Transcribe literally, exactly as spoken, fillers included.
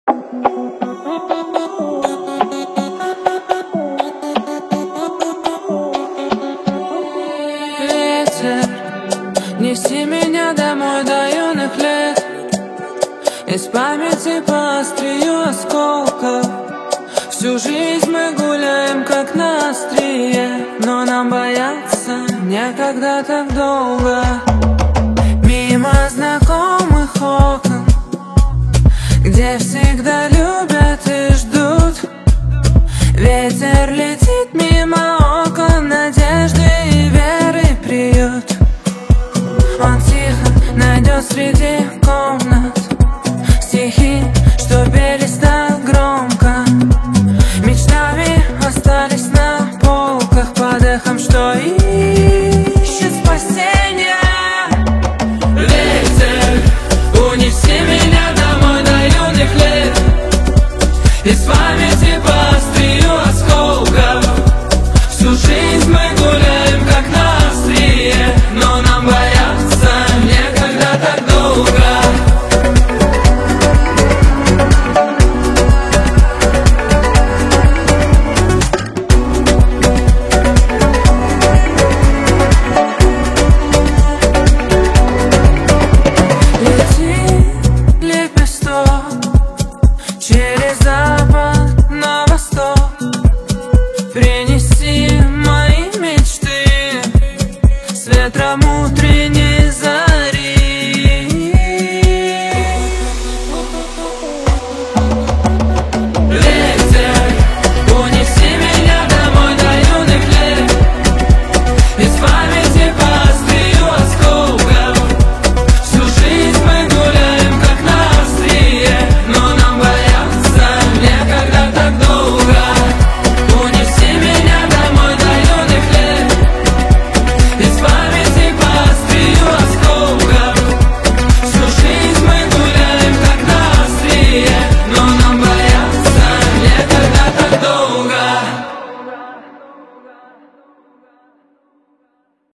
Ветер, неси меня домой до юных лет. Из памяти по острию осколков. Всю жизнь мы гуляем как на острие, но нам бояться некогда так долго. Мимо знакомых окон, где всегда любят и ждут. Ветер летит мимо окон, надежды и веры приют. Он тихо найдет среди комнат стихи, что пелись так громко. Мечтами остались на полках под эхом, что ищет спасения. Ветер, унеси меня домой до юных лет. Из памяти по острию осколков. Всю жизнь мы гуляем как на острие, но нам бояться некогда так долго. Через запах